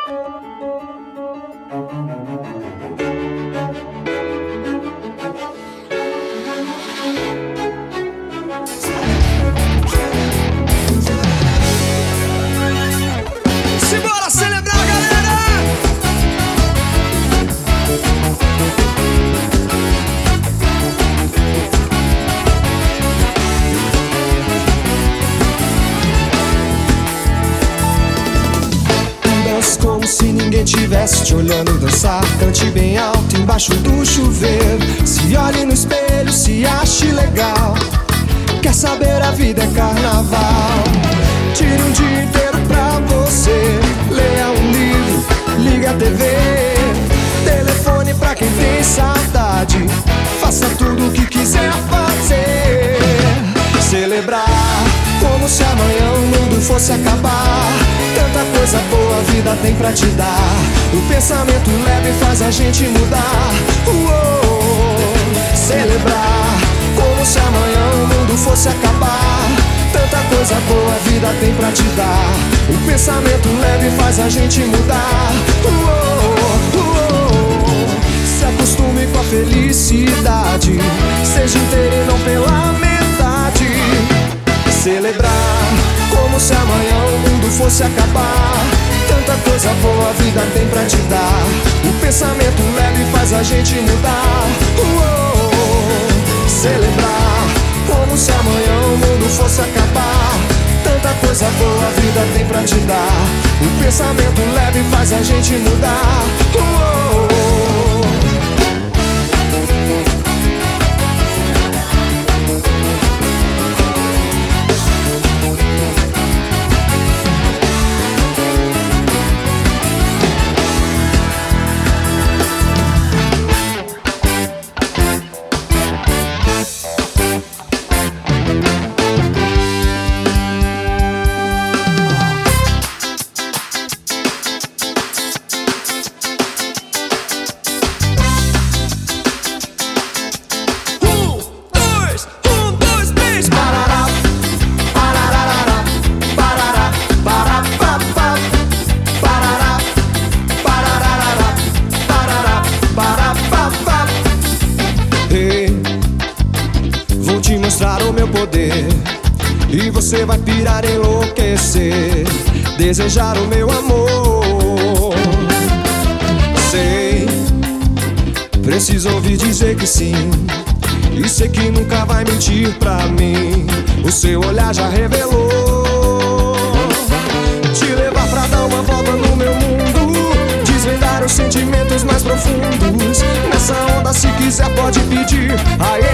Simbora celebrar, galera! Dança como se ninguém tivesse te olhando dançar. Cante bem alto embaixo do chuveiro. Se olhe no espelho, se ache legal. Quer saber, a vida é carnaval. Tire um dia inteiro pra você. Leia um livro, liga a TV. Telefone pra quem tem saudade. Faça tudo o que quiser fazer. Celebrar como se amanhã o mundo fosse acabar. Tanta coisa boa a vida tem pra te dar. O pensamento leve faz a gente mudar. Celebrar como se amanhã o mundo fosse acabar. Tanta coisa boa a vida tem pra te dar. O pensamento leve faz a gente mudar. Se acostume com a felicidade. Seja inteiro e não pela metade. Celebrar como se amanhã o mundo fosse acabar. Tanta coisa boa a vida tem pra te dar. O pensamento leve faz a gente mudar. Celebrar como se amanhã o mundo fosse acabar. Tanta coisa boa a vida tem pra te dar. O pensamento leve faz a gente mudar. Vou te mostrar o meu poder e você vai pirar, enlouquecer, desejar o meu amor. Sei, preciso ouvir dizer que sim, e sei que nunca vai mentir pra mim. O seu olhar já revelou. Te levar pra dar uma volta no meu mundo, desvendar os sentimentos mais profundos. Nessa onda, se quiser pode pedir. Aê,